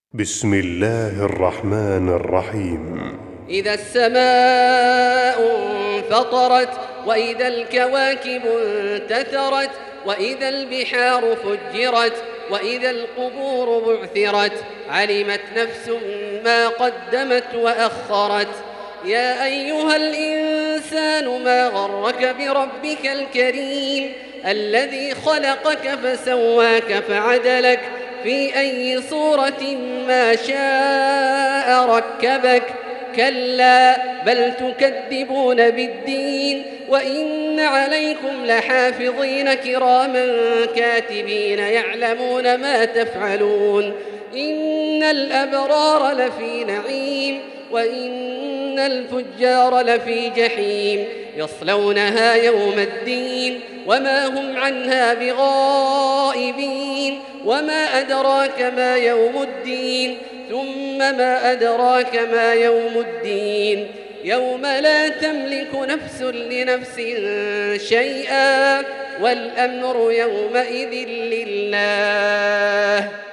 بسم الله الرحمن الرحيم. إذا السماء انفطرت وإذا الكواكب انتثرت وإذا البحار فجرت وإذا القبور بعثرت علمت نفس ما قدمت وأخرت. يا أيها الإنسان ما غرك بربك الكريم الذي خلقك فسواك فعدلك في أي صورة ما شاء ركبك. كلا بل تكذبون بالدين وإن عليكم لحافظين كراما كاتبين يعلمون ما تفعلون. إن الأبرار لفي نعيم وإن الفجار لفي جحيم يصلونها يوم الدين وما هم عنها بغائبين. وما أدراك ما يوم الدين ثم ما أدراك ما يوم الدين يوم لا تملك نفس لنفس شيئا والأمر يومئذ لله.